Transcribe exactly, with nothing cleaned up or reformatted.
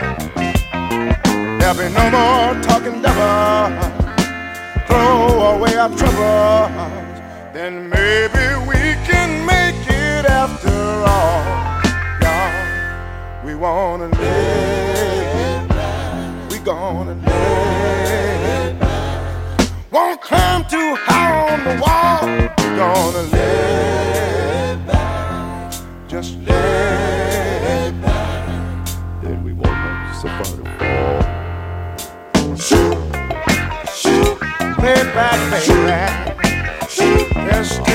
There'll be no more talking devil. Throw away our troubles. Then maybe we can make it after all. Y'all, we wanna live. We gonna live. Won't climb too high on the wall. We gonna live. Just live. Then we won't have so far to fall. Shoot, shoot, play back, baby. Just